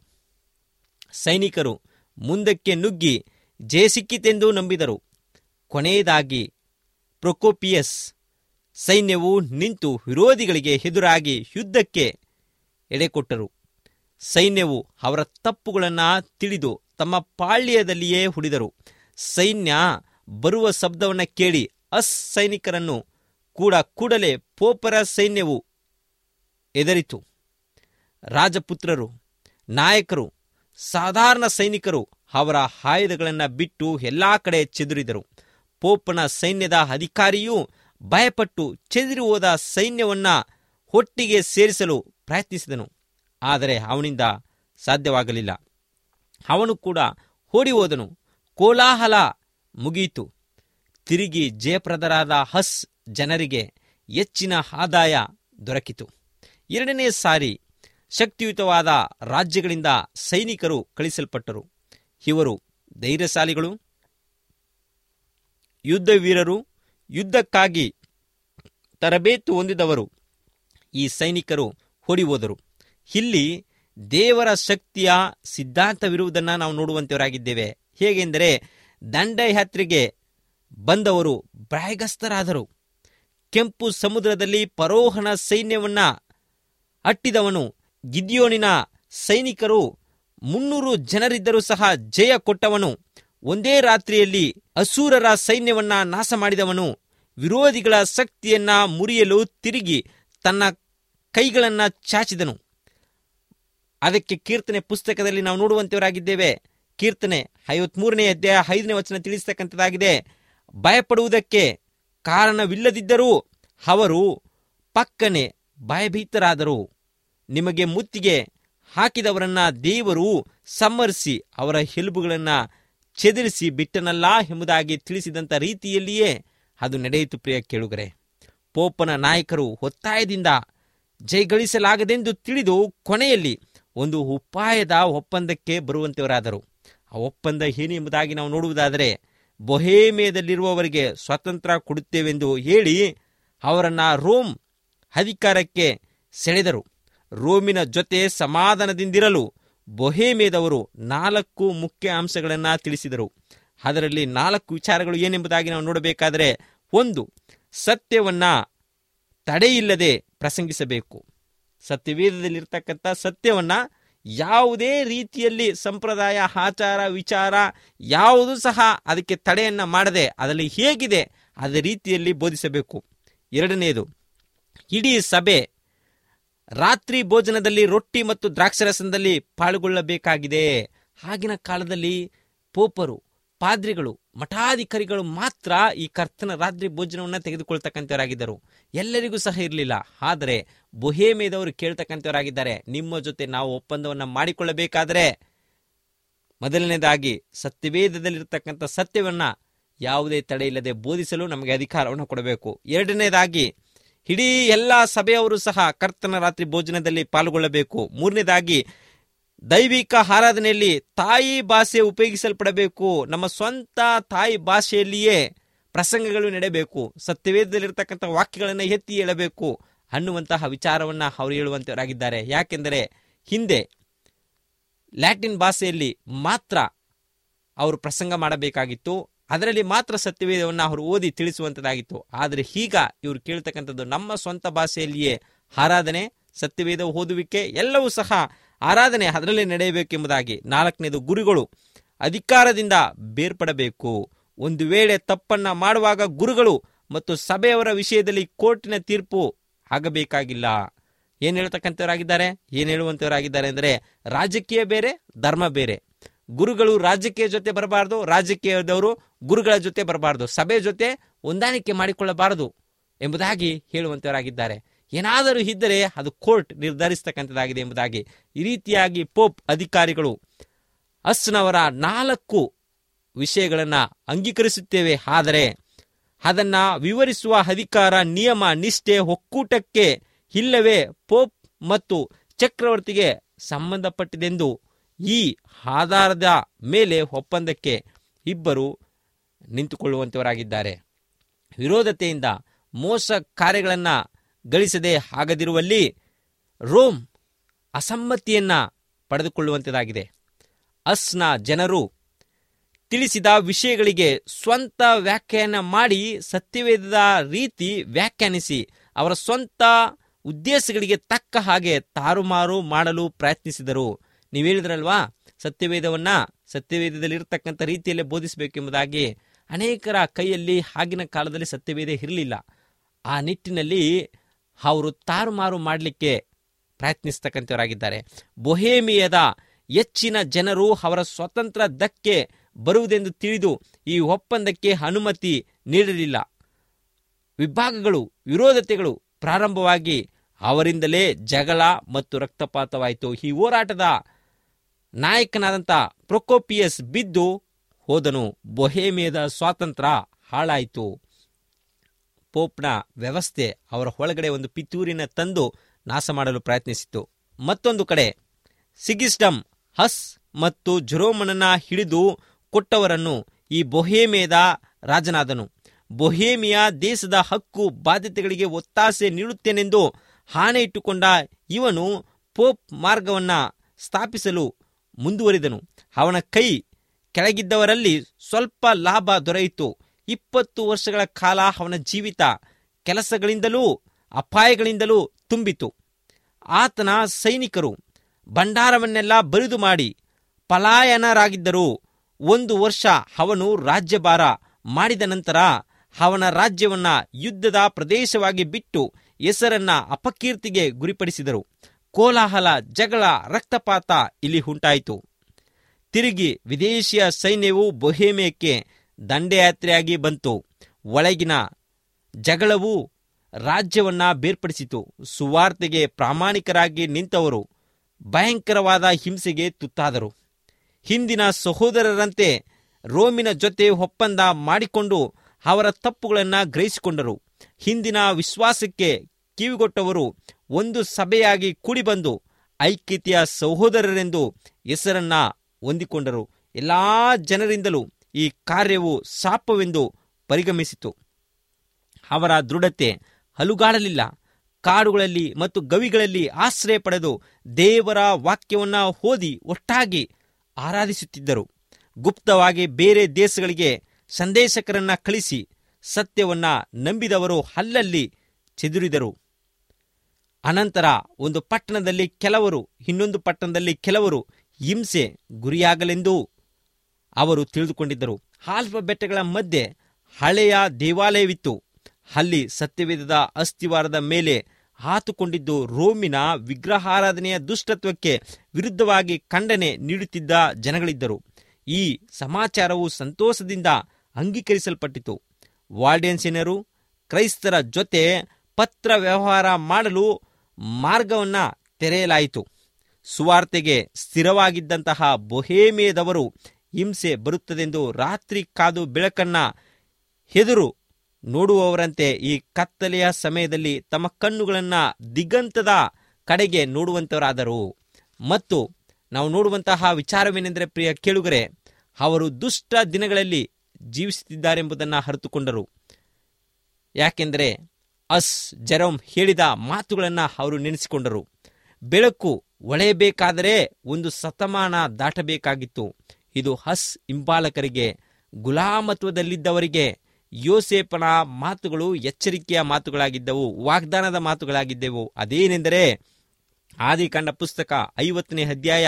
ಸೈನಿಕರು ಮುಂದಕ್ಕೆ ನುಗ್ಗಿ ಜಯ ಸಿಕ್ಕಿತೆಂದು ನಂಬಿದರು. ಕೊನೆಯದಾಗಿ ಪ್ರೊಕೋಪಿಯಸ್ ಸೈನ್ಯವು ನಿಂತು ವಿರೋಧಿಗಳಿಗೆ ಎದುರಾಗಿ ಯುದ್ಧಕ್ಕೆ ಎಡೆಕೊಟ್ಟರು. ಸೈನ್ಯವು ಅವರ ತಪ್ಪುಗಳನ್ನು ತಿಳಿದು ತಮ್ಮ ಪಾಳ್ಯದಲ್ಲಿಯೇ ಉಳಿದರು. ಸೈನ್ಯ ಬರುವ ಶಬ್ದವನ್ನು ಕೇಳಿ ಸೈನಿಕರನ್ನು ಕೂಡಲೇ ಪೋಪರ ಸೈನ್ಯವು ಎದರಿತು. ರಾಜಪುತ್ರರು, ನಾಯಕರು, ಸಾಧಾರಣ ಸೈನಿಕರು ಅವರ ಆಯುಧಗಳನ್ನು ಬಿಟ್ಟು ಎಲ್ಲಾ ಕಡೆ ಚೆದುರಿದರು. ಪೋಪನ ಸೈನ್ಯದ ಅಧಿಕಾರಿಯೂ ಭಯಪಟ್ಟು ಚೆದರಿ ಹೋದ ಸೈನ್ಯವನ್ನ ಒಟ್ಟಿಗೆ ಸೇರಿಸಲು ಪ್ರಯತ್ನಿಸಿದನು. ಆದರೆ ಅವನಿಂದ ಸಾಧ್ಯವಾಗಲಿಲ್ಲ. ಅವನು ಕೂಡ ಓಡಿ ಹೋದನು. ಕೋಲಾಹಲ ಮುಗಿಯಿತು. ತಿರುಗಿ ಜಯಪ್ರದರಾದ ಹಸ್ ಜನರಿಗೆ ಹೆಚ್ಚಿನ ಆದಾಯ ದೊರಕಿತು. ಎರಡನೇ ಸಾರಿ ಶಕ್ತಿಯುತವಾದ ರಾಜ್ಯಗಳಿಂದ ಸೈನಿಕರು ಕಳಿಸಲ್ಪಟ್ಟರು. ಇವರು ಧೈರ್ಯಶಾಲಿಗಳು, ಯುದ್ಧವೀರರು, ಯುದ್ಧಕ್ಕಾಗಿ ತರಬೇತು ಹೊಂದಿದವರು. ಈ ಸೈನಿಕರು ಓಡಿ ಹೋದರು. ಇಲ್ಲಿ ದೇವರ ಶಕ್ತಿಯ ಸಿದ್ಧಾಂತವಿರುವುದನ್ನು ನಾವು ನೋಡುವಂತವರಾಗಿದ್ದೇವೆ. ಹೇಗೆಂದರೆ, ದಂಡಯಾತ್ರೆಗೆ ಬಂದವರು ಭಯಗ್ರಸ್ತರಾದರು. ಕೆಂಪು ಸಮುದ್ರದಲ್ಲಿ ಫರೋಹನ ಸೈನ್ಯವನ್ನ ಅಟ್ಟಿದವನು. ಗಿದ್ಯೋನಿನ ಸೈನಿಕರು 300 ಜನರಿದ್ದರೂ ಸಹ ಜಯ ಕೊಟ್ಟವನು. ಒಂದೇ ರಾತ್ರಿಯಲ್ಲಿ ಅಸೂರರ ಸೈನ್ಯವನ್ನ ನಾಶ ಮಾಡಿದವನು. ವಿರೋಧಿಗಳ ಶಕ್ತಿಯನ್ನ ಮುರಿಯಲು ತಿರುಗಿ ತನ್ನ ಕೈಗಳನ್ನ ಚಾಚಿದನು. ಅದಕ್ಕೆ ಕೀರ್ತನೆ ಪುಸ್ತಕದಲ್ಲಿ ನಾವು ನೋಡುವಂತವರಾಗಿದ್ದೇವೆ. ಕೀರ್ತನೆ 53ನೇ ಅಧ್ಯಾಯ 5ನೇ ವಚನ ತಿಳಿಸ್ತಕ್ಕಂಥದ್ದಾಗಿದೆ. ಭಯಪಡುವುದಕ್ಕೆ ಕಾರಣವಿಲ್ಲದಿದ್ದರೂ ಅವರು ಪಕ್ಕನೆ ಭಯಭೀತರಾದರು. ನಿಮಗೆ ಮುತ್ತಿಗೆ ಹಾಕಿದವರನ್ನ ದೇವರು ಸಂಹರಿಸಿ ಅವರ ಎಲುಬುಗಳನ್ನು ಚೆದರಿಸಿ ಬಿಟ್ಟನಲ್ಲ ಎಂಬುದಾಗಿ ತಿಳಿಸಿದಂಥ ರೀತಿಯಲ್ಲಿಯೇ ಅದು ನಡೆಯಿತು. ಪ್ರಿಯ ಕೇಳುಗರೆ, ಪೋಪನ ನಾಯಕರು ಒತ್ತಾಯದಿಂದ ಜಯಗಳಿಸಲಾಗದೆಂದು ತಿಳಿದು ಕೊನೆಯಲ್ಲಿ ಒಂದು ಉಪಾಯದ ಒಪ್ಪಂದಕ್ಕೆ ಬರುವಂತವರಾದರು. ಆ ಒಪ್ಪಂದ ಏನು ಎಂಬುದಾಗಿ ನಾವು ನೋಡುವುದಾದರೆ, ಬೊಹೇಮಿಯಾದಲ್ಲಿರುವವರಿಗೆ ಸ್ವಾತಂತ್ರ್ಯ ಕೊಡುತ್ತೇವೆಂದು ಹೇಳಿ ಅವರನ್ನು ರೋಮ್ ಅಧಿಕಾರಕ್ಕೆ ಸೆಳೆದರು. ರೋಮಿನ ಜೊತೆ ಸಮಾಧಾನದಿಂದಿರಲು ಬೊಹೇಮಿಯಾದವರು 4 ಮುಖ್ಯ ಅಂಶಗಳನ್ನು ತಿಳಿಸಿದರು. ಅದರಲ್ಲಿ 4 ವಿಚಾರಗಳು ಏನೆಂಬುದಾಗಿ ನಾವು ನೋಡಬೇಕಾದರೆ, 1, ಸತ್ಯವನ್ನ ತಡೆಯಿಲ್ಲದೆ ಪ್ರಸಂಗಿಸಬೇಕು. ಸತ್ಯವೇದದಲ್ಲಿರ್ತಕ್ಕಂಥ ಸತ್ಯವನ್ನ ಯಾವುದೇ ರೀತಿಯಲ್ಲಿ ಸಂಪ್ರದಾಯ, ಆಚಾರ, ವಿಚಾರ ಯಾವುದು ಸಹ ಅದಕ್ಕೆ ತಡೆಯನ್ನ ಮಾಡದೆ ಅದರಲ್ಲಿ ಹೇಗಿದೆ ಅದೇ ರೀತಿಯಲ್ಲಿ ಬೋಧಿಸಬೇಕು. 2ನೇದು, ಇಡೀ ಸಭೆ ರಾತ್ರಿ ಭೋಜನದಲ್ಲಿ ರೊಟ್ಟಿ ಮತ್ತು ದ್ರಾಕ್ಷರಸದಲ್ಲಿ ಪಾಲ್ಗೊಳ್ಳಬೇಕಾಗಿದೆ. ಆಗಿನ ಕಾಲದಲ್ಲಿ ಪೋಪರು, ಪಾದ್ರಿಗಳು, ಮಠಾಧಿಕಾರಿಗಳು ಮಾತ್ರ ಈ ಕರ್ತನ ರಾತ್ರಿ ಭೋಜನವನ್ನು ತೆಗೆದುಕೊಳ್ತಕ್ಕಂಥವರಾಗಿದ್ದರು. ಎಲ್ಲರಿಗೂ ಸಹ ಇರಲಿಲ್ಲ. ಆದರೆ ಬೊಹೇಮಿಯಾದವರು ಕೇಳ್ತಕ್ಕಂಥವರಾಗಿದ್ದಾರೆ, ನಿಮ್ಮ ಜೊತೆ ನಾವು ಒಪ್ಪಂದವನ್ನು ಮಾಡಿಕೊಳ್ಳಬೇಕಾದರೆ ಮೊದಲನೇದಾಗಿ ಸತ್ಯವೇದದಲ್ಲಿರ್ತಕ್ಕಂಥ ಸತ್ಯವನ್ನ ಯಾವುದೇ ತಡೆ ಇಲ್ಲದೆ ಬೋಧಿಸಲು ನಮಗೆ ಅಧಿಕಾರವನ್ನು ಕೊಡಬೇಕು. 2ನೇದಾಗಿ ಇಡೀ ಎಲ್ಲ ಸಭೆಯವರು ಸಹ ಕರ್ತನ ರಾತ್ರಿ ಭೋಜನದಲ್ಲಿ ಪಾಲ್ಗೊಳ್ಳಬೇಕು. 3ನೇದಾಗಿ ದೈವಿಕ ಆರಾಧನೆಯಲ್ಲಿ ತಾಯಿ ಭಾಷೆ ಉಪಯೋಗಿಸಲ್ಪಡಬೇಕು. ನಮ್ಮ ಸ್ವಂತ ತಾಯಿ ಭಾಷೆಯಲ್ಲಿಯೇ ಪ್ರಸಂಗಗಳು ನಡೆಯಬೇಕು. ಸತ್ಯವೇದದಲ್ಲಿರ್ತಕ್ಕಂಥ ವಾಕ್ಯಗಳನ್ನು ಎತ್ತಿ ಹೇಳಬೇಕು ಅನ್ನುವಂತಹ ವಿಚಾರವನ್ನು ಅವರು ಹೇಳುವಂತವರಾಗಿದ್ದಾರೆ. ಯಾಕೆಂದರೆ ಹಿಂದೆ ಲ್ಯಾಟಿನ್ ಭಾಷೆಯಲ್ಲಿ ಮಾತ್ರ ಅವರು ಪ್ರಸಂಗ ಮಾಡಬೇಕಾಗಿತ್ತು. ಅದರಲ್ಲಿ ಮಾತ್ರ ಸತ್ಯವೇದವನ್ನು ಅವರು ಓದಿ ತಿಳಿಸುವಂಥದ್ದಾಗಿತ್ತು. ಆದರೆ ಈಗ ಇವರು ಕೇಳ್ತಕ್ಕಂಥದ್ದು ನಮ್ಮ ಸ್ವಂತ ಭಾಷೆಯಲ್ಲಿಯೇ ಆರಾಧನೆ, ಸತ್ಯವೇದ ಓದುವಿಕೆ ಎಲ್ಲವೂ ಸಹ ಆರಾಧನೆ ಅದರಲ್ಲೇ ನಡೆಯಬೇಕೆಂಬುದಾಗಿ. 4ನೇದು, ಗುರುಗಳು ಅಧಿಕಾರದಿಂದ ಬೇರ್ಪಡಬೇಕು. ಒಂದು ವೇಳೆ ತಪ್ಪನ್ನ ಮಾಡುವಾಗ ಗುರುಗಳು ಮತ್ತು ಸಭೆಯವರ ವಿಷಯದಲ್ಲಿ ಕೋರ್ಟಿನ ತೀರ್ಪು ಆಗಬೇಕಾಗಿಲ್ಲ. ಏನು ಹೇಳ್ತಕ್ಕಂಥವರಾಗಿದ್ದಾರೆ, ಏನು ಹೇಳುವಂಥವರಾಗಿದ್ದಾರೆ ಅಂದರೆ, ರಾಜಕೀಯ ಬೇರೆ, ಧರ್ಮ ಬೇರೆ. ಗುರುಗಳು ರಾಜಕೀಯ ಜೊತೆ ಬರಬಾರದು, ರಾಜಕೀಯದವರು ಗುರುಗಳ ಜೊತೆ ಬರಬಾರದು, ಸಭೆ ಜೊತೆ ಹೊಂದಾಣಿಕೆ ಮಾಡಿಕೊಳ್ಳಬಾರದು ಎಂಬುದಾಗಿ ಹೇಳುವಂತವರಾಗಿದ್ದಾರೆ. ಏನಾದರೂ ಇದ್ದರೆ ಅದು ಕೋರ್ಟ್ ನಿರ್ಧರಿಸತಕ್ಕಂಥದ್ದಾಗಿದೆ ಎಂಬುದಾಗಿ. ಈ ರೀತಿಯಾಗಿ ಪೋಪ್ ಅಧಿಕಾರಿಗಳು ಅಸ್ನವರ 4 ವಿಷಯಗಳನ್ನು ಅಂಗೀಕರಿಸುತ್ತೇವೆ. ಆದರೆ ಅದನ್ನ ವಿವರಿಸುವ ಅಧಿಕಾರ, ನಿಯಮ, ನಿಷ್ಠೆ ಒಕ್ಕೂಟಕ್ಕೆ ಇಲ್ಲವೇ ಪೋಪ್ ಮತ್ತು ಚಕ್ರವರ್ತಿಗೆ ಸಂಬಂಧಪಟ್ಟಿದೆಂದು ಈ ಆಧಾರದ ಮೇಲೆ ಒಪ್ಪಂದಕ್ಕೆ ಇಬ್ಬರು ನಿಂತುಕೊಳ್ಳುವಂತವರಾಗಿದ್ದಾರೆ. ವಿರೋಧತೆಯಿಂದ ಮೋಸ ಕಾರ್ಯಗಳನ್ನು ಗಳಿಸದೆ ಆಗದಿರುವಲ್ಲಿ ರೋಮ್ ಅಸಮ್ಮತಿಯನ್ನ ಪಡೆದುಕೊಳ್ಳುವಂಥದ್ದಾಗಿದೆ. ಅಸ್ನ ಜನರು ತಿಳಿಸಿದ ವಿಷಯಗಳಿಗೆ ಸ್ವಂತ ವ್ಯಾಖ್ಯಾನ ಮಾಡಿ ಸತ್ಯವೇದದ ರೀತಿ ವ್ಯಾಖ್ಯಾನಿಸಿ ಅವರ ಸ್ವಂತ ಉದ್ದೇಶಗಳಿಗೆ ತಕ್ಕ ಹಾಗೆ ತಾರುಮಾರು ಮಾಡಲು ಪ್ರಯತ್ನಿಸಿದರು. ನೀವು ಹೇಳಿದ್ರಲ್ವಾ, ಸತ್ಯವೇದದಲ್ಲಿರ್ತಕ್ಕಂಥ ರೀತಿಯಲ್ಲೇ ಬೋಧಿಸಬೇಕೆಂಬುದಾಗಿ. ಅನೇಕರ ಕೈಯಲ್ಲಿ ಆಗಿನ ಕಾಲದಲ್ಲಿ ಸತ್ಯವೇದ ಇರಲಿಲ್ಲ. ಆ ನಿಟ್ಟಿನಲ್ಲಿ ಅವರು ತಾರುಮಾರು ಮಾಡಲಿಕ್ಕೆ ಪ್ರಯತ್ನಿಸ್ತಕ್ಕಂಥವರಾಗಿದ್ದಾರೆ. ಬೊಹೇಮಿಯಾದ ಹೆಚ್ಚಿನ ಜನರು ಅವರ ಸ್ವತಂತ್ರ ಧಕ್ಕೆ ಬರುವುದೆಂದು ತಿಳಿದು ಈ ಒಪ್ಪಂದಕ್ಕೆ ಅನುಮತಿ ನೀಡಲಿಲ್ಲ. ವಿಭಾಗಗಳು, ವಿರೋಧತೆಗಳು ಪ್ರಾರಂಭವಾಗಿ ಅವರಿಂದಲೇ ಜಗಳ ಮತ್ತು ರಕ್ತಪಾತವಾಯಿತು. ಈ ಹೋರಾಟದ ನಾಯಕನಾದಂಥ ಪ್ರೊಕೋಪಿಯಸ್ ಬಿದ್ದು ಹೋದನು. ಬೊಹೇಮಿಯಾದ ಸ್ವಾತಂತ್ರ್ಯ ಹಾಳಾಯಿತು. ಪೋಪ್ನ ವ್ಯವಸ್ಥೆ ಅವರ ಒಳಗಡೆ ಒಂದು ಪಿತೂರಿನ ತಂದು ನಾಶ ಮಾಡಲು ಪ್ರಯತ್ನಿಸಿತು. ಮತ್ತೊಂದು ಕಡೆ ಸಿಗಿಸ್ಟಮ್ ಹಸ್ ಮತ್ತು ಜೆರೋಮನನ್ನ ಹಿಡಿದು ಕೊಟ್ಟವರನ್ನು ಈ ಬೊಹೇಮಿಯಾದ ರಾಜನಾದನು. ಬೊಹೇಮಿಯಾ ದೇಶದ ಹಕ್ಕು ಬಾಧ್ಯತೆಗಳಿಗೆ ಒತ್ತಾಸೆ ನೀಡುತ್ತೇನೆಂದು ಆಣೆ ಇಟ್ಟುಕೊಂಡ ಇವನು ಪೋಪ್ ಮಾರ್ಗವನ್ನು ಸ್ಥಾಪಿಸಲು ಮುಂದುವರಿದನು. ಅವನ ಕೈ ಕೆಳಗಿದ್ದವರಲ್ಲಿ ಸ್ವಲ್ಪ ಲಾಭ ದೊರೆಯಿತು. 20 ವರ್ಷಗಳ ಕಾಲ ಅವನ ಜೀವಿತ ಕೆಲಸಗಳಿಂದಲೂ ಅಪಾಯಗಳಿಂದಲೂ ತುಂಬಿತು. ಆತನ ಸೈನಿಕರು ಭಂಡಾರವನ್ನೆಲ್ಲ ಬರಿದು ಮಾಡಿ ಪಲಾಯನರಾಗಿದ್ದರು. 1 ವರ್ಷ ಅವನು ರಾಜ್ಯಭಾರ ಮಾಡಿದ ನಂತರ ಅವನ ರಾಜ್ಯವನ್ನ ಯುದ್ಧದ ಪ್ರದೇಶವಾಗಿ ಬಿಟ್ಟು ಹೆಸರನ್ನ ಅಪಕೀರ್ತಿಗೆ ಗುರಿಪಡಿಸಿದರು. ಕೋಲಾಹಲ, ಜಗಳ, ರಕ್ತಪಾತ ಇಲ್ಲಿ ಉಂಟಾಯಿತು. ತಿರುಗಿ ವಿದೇಶಿಯ ಸೈನ್ಯವು ಬೊಹೇಮಿಯಕ್ಕೆ ದಂಡಯಾತ್ರೆಯಾಗಿ ಬಂತು. ಒಳಗಿನ ಜಗಳವು ರಾಜ್ಯವನ್ನ ಬೇರ್ಪಡಿಸಿತು. ಸುವಾರ್ತೆಗೆ ಪ್ರಾಮಾಣಿಕರಾಗಿ ನಿಂತವರು ಭಯಂಕರವಾದ ಹಿಂಸೆಗೆ ತುತ್ತಾದರು. ಹಿಂದಿನ ಸಹೋದರರಂತೆ ರೋಮಿನ ಜೊತೆ ಒಪ್ಪಂದ ಮಾಡಿಕೊಂಡು ಅವರ ತಪ್ಪುಗಳನ್ನು ಗ್ರಹಿಸಿಕೊಂಡರು. ಹಿಂದಿನ ವಿಶ್ವಾಸಕ್ಕೆ ಕಿವಿಗೊಟ್ಟವರು ಒಂದು ಸಭೆಯಾಗಿ ಕೂಡಿಬಂದು ಐಕ್ಯತೆಯ ಸಹೋದರರೆಂದು ಹೆಸರನ್ನ ಹೊಂದಿಕೊಂಡರು. ಎಲ್ಲಾ ಜನರಿಂದಲೂ ಈ ಕಾರ್ಯವು ಶಾಪವೆಂದು ಪರಿಗಣಿಸಿತು. ಅವರ ದೃಢತೆ ಅಲುಗಾಡಲಿಲ್ಲ. ಕಾಡುಗಳಲ್ಲಿ ಮತ್ತು ಗವಿಗಳಲ್ಲಿ ಆಶ್ರಯ ಪಡೆದು ದೇವರ ವಾಕ್ಯವನ್ನ ಓದಿ ಒಟ್ಟಾಗಿ ಆರಾಧಿಸುತ್ತಿದ್ದರು. ಗುಪ್ತವಾಗಿ ಬೇರೆ ದೇಶಗಳಿಗೆ ಸಂದೇಶಕರನ್ನ ಕಳಿಸಿ ಸತ್ಯವನ್ನ ನಂಬಿದವರು ಅಲ್ಲಲ್ಲಿ ಚೆದುರಿದರು. ಅನಂತರ ಒಂದು ಪಟ್ಟಣದಲ್ಲಿ ಕೆಲವರು, ಇನ್ನೊಂದು ಪಟ್ಟಣದಲ್ಲಿ ಕೆಲವರು ಹಿಂಸೆ ಗುರಿಯಾಗಲೆಂದು ಅವರು ತಿಳಿದುಕೊಂಡಿದ್ದರು. ಆಲ್ಫ ಬೆಟ್ಟಗಳ ಮಧ್ಯೆ ಹಳೆಯ ದೇವಾಲಯವಿತ್ತು. ಅಲ್ಲಿ ಸತ್ಯವೇದದ ಅಸ್ತಿವಾರದ ಮೇಲೆ ಹಾತುಕೊಂಡಿದ್ದು ರೋಮಿನ ವಿಗ್ರಹಾರಾಧನೆಯ ದುಷ್ಟತ್ವಕ್ಕೆ ವಿರುದ್ಧವಾಗಿ ಖಂಡನೆ ನೀಡುತ್ತಿದ್ದ ಜನಗಳಿದ್ದರು. ಈ ಸಮಾಚಾರವು ಸಂತೋಷದಿಂದ ಅಂಗೀಕರಿಸಲ್ಪಟ್ಟಿತು. ವಾಲ್ಡೆನ್ಸಿಯನರು ಕ್ರೈಸ್ತರ ಜೊತೆ ಪತ್ರ ವ್ಯವಹಾರ ಮಾಡಲು ಮಾರ್ಗವನ್ನ ತೆರೆಯಲಾಯಿತು. ಸುವಾರ್ತೆಗೆ ಸ್ಥಿರವಾಗಿದ್ದಂತಹ ಬೊಹೇಮಿಯಾದವರು ಹಿಂಸೆ ಬರುತ್ತದೆಂದು ರಾತ್ರಿ ಕಾದು ಬೆಳಕನ್ನ ಎದುರು ನೋಡುವವರಂತೆ ಈ ಕತ್ತಲೆಯ ಸಮಯದಲ್ಲಿ ತಮ್ಮ ಕಣ್ಣುಗಳನ್ನು ದಿಗಂತದ ಕಡೆಗೆ ನೋಡುವಂತವರಾದರು. ಮತ್ತು ನಾವು ನೋಡುವಂತಹ ವಿಚಾರವೇನೆಂದರೆ, ಪ್ರಿಯ ಕೇಳುಗರೆ, ಅವರು ದುಷ್ಟ ದಿನಗಳಲ್ಲಿ ಜೀವಿಸುತ್ತಿದ್ದಾರೆಂಬುದನ್ನು ಅರಿತುಕೊಂಡರು. ಯಾಕೆಂದರೆ ಜೆರೋಮ್ ಹೇಳಿದ ಮಾತುಗಳನ್ನು ಅವರು ನೆನೆಸಿಕೊಂಡರು. ಬೆಳಕು ಹೊಳೆಯಬೇಕಾದರೆ ಒಂದು ಶತಮಾನ ದಾಟಬೇಕಾಗಿತ್ತು. ಇದು ಹಿಂಬಾಲಕರಿಗೆ, ಗುಲಾಮತ್ವದಲ್ಲಿದ್ದವರಿಗೆ ಯೋಸೇಫನ ಮಾತುಗಳು ಎಚ್ಚರಿಕೆಯ ಮಾತುಗಳಾಗಿದ್ದವು, ವಾಗ್ದಾನದ ಮಾತುಗಳಾಗಿದ್ದವು. ಅದೇನೆಂದರೆ, ಆದಿಕಾಂಡ ಪುಸ್ತಕ 50ನೇ ಅಧ್ಯಾಯ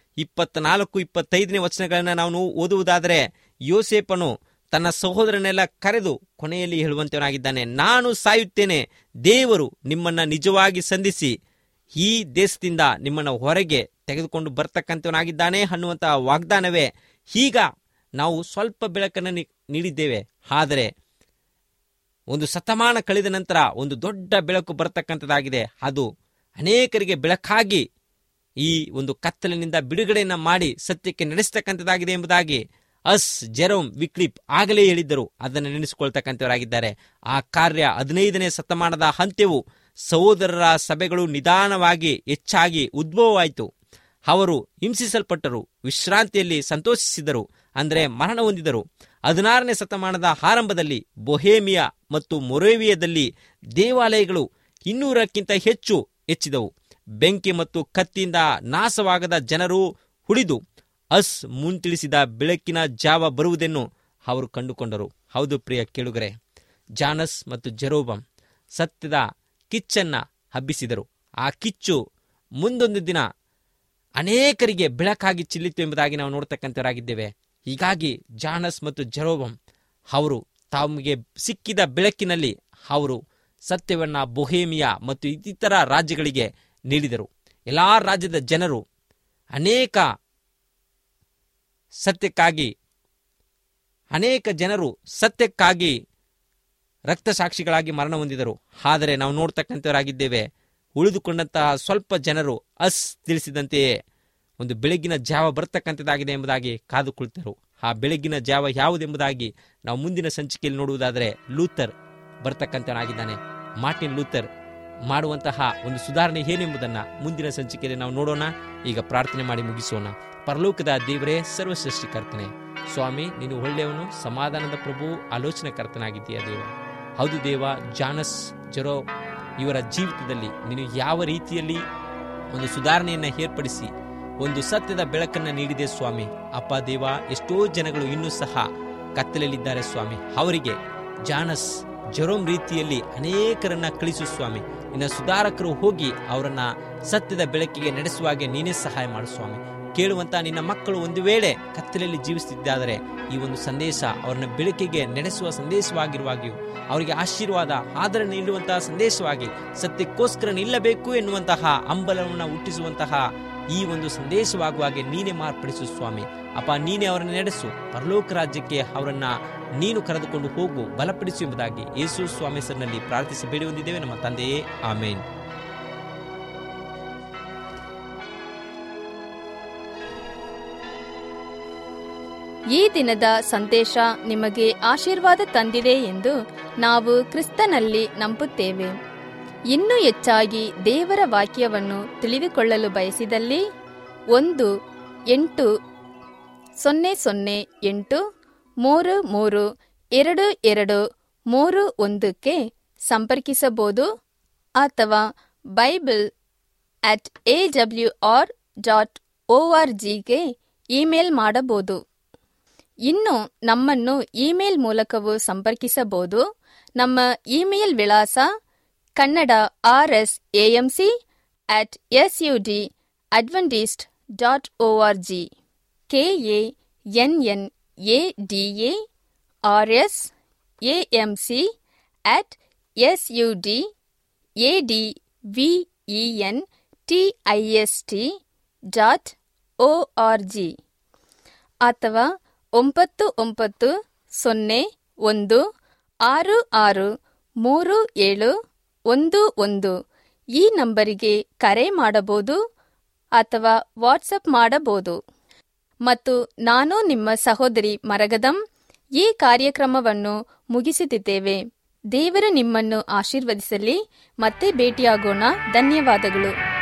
24-25ನೇ ವಚನಗಳನ್ನು ನಾವು ಓದುವುದಾದರೆ, ಯೋಸೇಫನು ತನ್ನ ಸಹೋದರನೆಲ್ಲ ಕರೆದು ಕೊನೆಯಲ್ಲಿ ಹೇಳುವಂತವನಾಗಿದ್ದಾನೆ, ನಾನು ಸಾಯುತ್ತೇನೆ, ದೇವರು ನಿಮ್ಮನ್ನ ನಿಜವಾಗಿ ಸಂಧಿಸಿ ಈ ದೇಶದಿಂದ ನಿಮ್ಮನ್ನು ಹೊರಗೆ ತೆಗೆದುಕೊಂಡು ಬರ್ತಕ್ಕಂಥವನಾಗಿದ್ದಾನೆ ಅನ್ನುವಂತಹ ವಾಗ್ದಾನವೇ. ಈಗ ನಾವು ಸ್ವಲ್ಪ ಬೆಳಕನ್ನು ನೀಡಿದ್ದೇವೆ, ಆದರೆ ಒಂದು ಶತಮಾನ ಕಳೆದ ನಂತರ ಒಂದು ದೊಡ್ಡ ಬೆಳಕು ಬರ್ತಕ್ಕಂಥದ್ದಾಗಿದೆ. ಅದು ಅನೇಕರಿಗೆ ಬೆಳಕಾಗಿ ಈ ಒಂದು ಕತ್ತಲಿನಿಂದ ಬಿಡುಗಡೆಯನ್ನು ಮಾಡಿ ಸತ್ಯಕ್ಕೆ ನಡೆಸ್ತಕ್ಕಂಥದ್ದಾಗಿದೆ ಎಂಬುದಾಗಿ ಜೆರೋಮ್ ವಿಕ್ಲಿಪ್ ಆಗಲೇ ಹೇಳಿದ್ದರು. ಅದನ್ನು ನೆನೆಸಿಕೊಳ್ತಕ್ಕಂಥವರಾಗಿದ್ದಾರೆ. ಆ ಕಾರ್ಯ 15ನೇ ಶತಮಾನದ ಅಂತ್ಯವು ಸಹೋದರರ ಸಭೆಗಳು ನಿಧಾನವಾಗಿ ಹೆಚ್ಚಾಗಿ ಉದ್ಭವವಾಯಿತು. ಅವರು ಹಿಂಸಿಸಲ್ಪಟ್ಟರು, ವಿಶ್ರಾಂತಿಯಲ್ಲಿ ಸಂತೋಷಿಸಿದರು, ಅಂದರೆ ಮರಣ ಹೊಂದಿದರು. 16ನೇ ಶತಮಾನದ ಆರಂಭದಲ್ಲಿ ಬೊಹೇಮಿಯಾ ಮತ್ತು ಮೊರೇವಿಯಾದಲ್ಲಿ ದೇವಾಲಯಗಳು 200ಕ್ಕಿಂತ ಹೆಚ್ಚಿದವು. ಬೆಂಕಿ ಮತ್ತು ಕತ್ತಿಯಿಂದ ನಾಶವಾಗದ ಜನರು ಉಳಿದು ಮುಂತಿಳಿಸಿದ ಬೆಳಕಿನ ಜಾವ ಬರುವುದನ್ನು ಅವರು ಕಂಡುಕೊಂಡರು. ಹೌದು ಪ್ರಿಯ ಕೇಳುಗರೆ, ಜಾನಸ್ ಮತ್ತು ಜೆರೋಬಮ್ ಸತ್ಯದ ಕಿಚ್ಚನ್ನ ಹಬ್ಬಿಸಿದರು. ಆ ಕಿಚ್ಚು ಮುಂದೊಂದು ದಿನ ಅನೇಕರಿಗೆ ಬೆಳಕಾಗಿ ಚಿಲ್ಲಿತು ಎಂಬುದಾಗಿ ನಾವು ನೋಡ್ತಕ್ಕಂಥವರಾಗಿದ್ದೇವೆ. ಹೀಗಾಗಿ ಜಾನಸ್ ಮತ್ತು ಜೆರೋಬಮ್ ಅವರು ತಮಗೆ ಸಿಕ್ಕಿದ ಬೆಳಕಿನಲ್ಲಿ ಅವರು ಸತ್ಯವನ್ನ ಬೊಹೇಮಿಯಾ ಮತ್ತು ಇತರ ರಾಜ್ಯಗಳಿಗೆ ನೀಡಿದರು. ಎಲ್ಲ ರಾಜ್ಯದ ಜನರು ಅನೇಕ ಜನರು ಸತ್ಯಕ್ಕಾಗಿ ರಕ್ತಸಾಕ್ಷಿಗಳಾಗಿ ಮರಣ ಹೊಂದಿದರು. ಆದರೆ ನಾವು ನೋಡ್ತಕ್ಕಂಥವರಾಗಿದ್ದೇವೆ, ಉಳಿದುಕೊಂಡಂತಹ ಸ್ವಲ್ಪ ಜನರು ತಿಳಿಸಿದಂತೆಯೇ ಒಂದು ಬೆಳಗ್ಗಿನ ಜಾವ ಬರ್ತಕ್ಕಂಥದ್ದಾಗಿದೆ ಎಂಬುದಾಗಿ ಕಾದುಕೊಳ್ತರು. ಆ ಬೆಳಗ್ಗಿನ ಜಾವ ಯಾವುದೆಂಬುದಾಗಿ ನಾವು ಮುಂದಿನ ಸಂಚಿಕೆಯಲ್ಲಿ ನೋಡುವುದಾದರೆ ಲೂಥರ್ ಬರ್ತಕ್ಕಂಥವನಾಗಿದ್ದಾನೆ. ಮಾರ್ಟಿನ್ ಲೂಥರ್ ಮಾಡುವಂತಹ ಒಂದು ಸುಧಾರಣೆ ಏನೆಂಬುದನ್ನು ಮುಂದಿನ ಸಂಚಿಕೆಯಲ್ಲಿ ನಾವು ನೋಡೋಣ. ಈಗ ಪ್ರಾರ್ಥನೆ ಮಾಡಿ ಮುಗಿಸೋಣ. ಪರಲೋಕದ ದೇವರೇ, ಸರ್ವಸೃಷ್ಟಿಕರ್ತನೆ, ಸ್ವಾಮಿ, ನೀನು ಒಳ್ಳೆಯವನು, ಸಮಾಧಾನದ ಪ್ರಭು, ಆಲೋಚನಾಕರ್ತನಾಗಿದ್ದೀಯ ದೇವ. ಹೌದು ದೇವ, ಜಾನಸ್ ಜೆರೋ ಇವರ ಜೀವಿತದಲ್ಲಿ ನೀನು ಯಾವ ರೀತಿಯಲ್ಲಿ ಒಂದು ಸುಧಾರಣೆಯನ್ನು ಏರ್ಪಡಿಸಿ ಒಂದು ಸತ್ಯದ ಬೆಳಕನ್ನು ನೀಡಿದೆ ಸ್ವಾಮಿ. ಅಪ್ಪ ದೇವ, ಎಷ್ಟೋ ಜನಗಳು ಇನ್ನೂ ಸಹ ಕತ್ತಲೆಯಲ್ಲಿದ್ದಾರೆ ಸ್ವಾಮಿ. ಅವರಿಗೆ ಜಾನಸ್ ಜೆರೋಮ್ ರೀತಿಯಲ್ಲಿ ಅನೇಕರನ್ನ ಕಳಿಸು ಸ್ವಾಮಿ. ನಿನ್ನ ಸುಧಾರಕರು ಹೋಗಿ ಅವರನ್ನ ಸತ್ಯದ ಬೆಳಕಿಗೆ ನಡೆಸುವಾಗೆ ನೀನೇ ಸಹಾಯ ಮಾಡು ಸ್ವಾಮಿ. ಕೇಳುವಂತ ನಿನ್ನ ಮಕ್ಕಳು ಒಂದು ವೇಳೆ ಕತ್ತಲೆಯಲ್ಲಿ ಜೀವಿಸುತ್ತಿದ್ದಾದರೆ ಈ ಒಂದು ಸಂದೇಶ ಅವರನ್ನ ಬೆಳಕಿಗೆ ನಡೆಸುವ ಸಂದೇಶವಾಗಿರುವಾಗಿಯೂ, ಅವರಿಗೆ ಆಶೀರ್ವಾದ ಆದರಣೆ ನೀಡುವಂತಹ ಸಂದೇಶವಾಗಿ, ಸತ್ಯಕ್ಕೋಸ್ಕರ ನಿಲ್ಲಬೇಕು ಎನ್ನುವಂತಹ ಹಂಬಲವನ್ನು ಹುಟ್ಟಿಸುವಂತಹ ಈ ಒಂದು ಸಂದೇಶವಾಗುವಾಗೆ ನೀನೇ ಮಾರ್ಪಡಿಸು ಸ್ವಾಮಿ. ಅಪ್ಪ, ನೀನೇ ಅವರನ್ನು ನಡೆಸು, ಪರಲೋಕ ರಾಜ್ಯಕ್ಕೆ ಅವರನ್ನ ನೀನು ಕರೆದುಕೊಂಡು ಹೋಗು, ಬಲಪಡಿಸು ಎಂಬುದಾಗಿ ಯೇಸು ಸ್ವಾಮಿ ಹೆಸರಿನಲ್ಲಿ ಪ್ರಾರ್ಥಿಸಿ ಬೇಡಿ ಹೊಂದಿದ್ದೇವೆ ನಮ್ಮ ತಂದೆಯೇ, ಆಮೇನ್. ಈ ದಿನದ ಸಂದೇಶ ನಿಮಗೆ ಆಶೀರ್ವಾದ ತಂದಿದೆ ಎಂದು ನಾವು ಕ್ರಿಸ್ತನಲ್ಲಿ ನಂಬುತ್ತೇವೆ. ಇನ್ನೂ ಹೆಚ್ಚಾಗಿ ದೇವರ ವಾಕ್ಯವನ್ನು ತಿಳಿದುಕೊಳ್ಳಲು ಬಯಸಿದಲ್ಲಿ 1-800-833-2231 ಸಂಪರ್ಕಿಸಬಹುದು ಅಥವಾ bible@awr.org ಇಮೇಲ್ ಮಾಡಬಹುದು. ಇನ್ನು ನಮ್ಮನ್ನು ಇಮೇಲ್ ಮೂಲಕವೂ ಸಂಪರ್ಕಿಸಬಹುದು. ನಮ್ಮ ಇಮೇಲ್ ವಿಳಾಸ kannada@sudadventist.org kannadaRS@sudadventist.org ಅಥವಾ 9901663711 ಈ ನಂಬರಿಗೆ ಕರೆ ಮಾಡಬಹುದು ಅಥವಾ ವಾಟ್ಸಪ್ ಮಾಡಬಹುದು. ಮತ್ತು ನಾನು ನಿಮ್ಮ ಸಹೋದರಿ ಮರಗದಂ ಈ ಕಾರ್ಯಕ್ರಮವನ್ನು ಮುಗಿಸುತ್ತಿದ್ದೇವೆ. ದೇವರು ನಿಮ್ಮನ್ನು ಆಶೀರ್ವದಿಸಲಿ. ಮತ್ತೆ ಭೇಟಿಯಾಗೋಣ. ಧನ್ಯವಾದಗಳು.